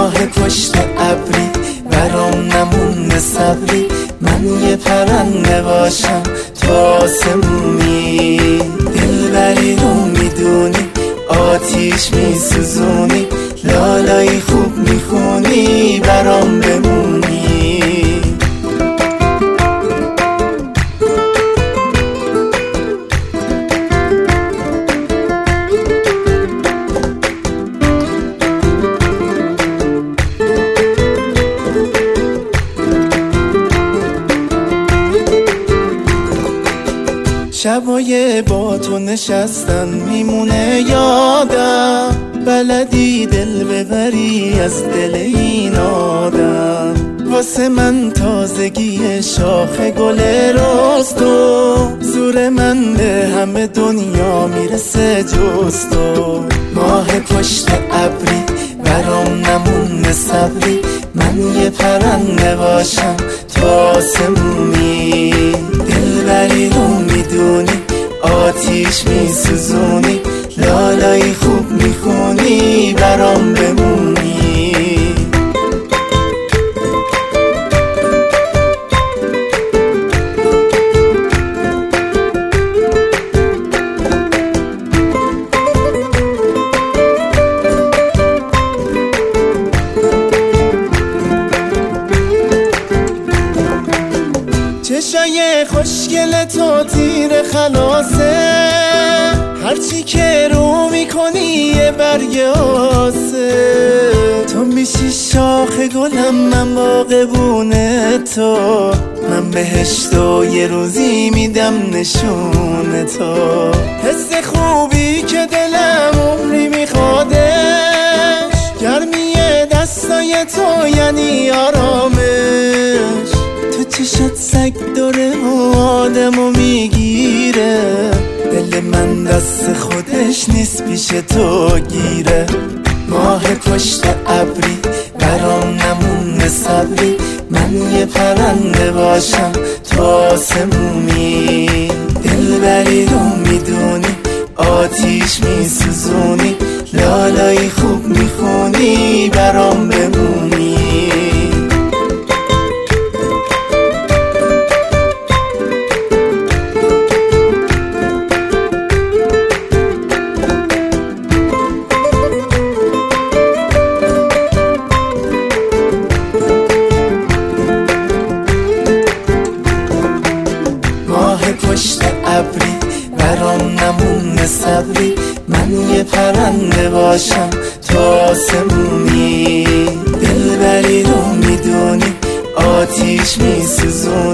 ماه پشت ابری برام نمونده صبری، من یه پرنده باشم تو آسمونی. دلبری رو میدونی آتیش میسوزونی، لالایی خوب میخونی برام بمونی. شبای با تو نشستن میمونه یادم، بلدی دل ببری از دل این آدم. واسه من تازگی شاخ گل رستو، زور من به همه دنیا میرسه جز تو. ماه پشت ابری برام نمونه صبری، من یه پرنده باشم تو آسمونی. دلبری رو میدونی آتیش میسوزونی، لالایی خوب میخونی برام بمونی. چشای خوشگل تو تیر خلاصه، هرچی که رو میکنی یه برگ آسه. تو میشی شاخ گلم من باغبون تو، من بهشتو یه روزی میدم نشون تو. حس خوبی که دلم عمری میخوادش، گرمی دستای تو یعنی آرامش. تو چشات سگ داره و آدمو میگیره، دل من دست خودش نیست پیش تو گیره. ماه پشت ابری برام نمونه صبری، من یه پرنده باشم تو آسمونی. دلبری رو میدونی آتیش میسوزونی، لالایی خوب میخونی برام بمونی. پشت ابری برام نمونه صبری، من یه پرنده باشم تو آسمونی. دلبری رو میدونی آتیش میسوزونی،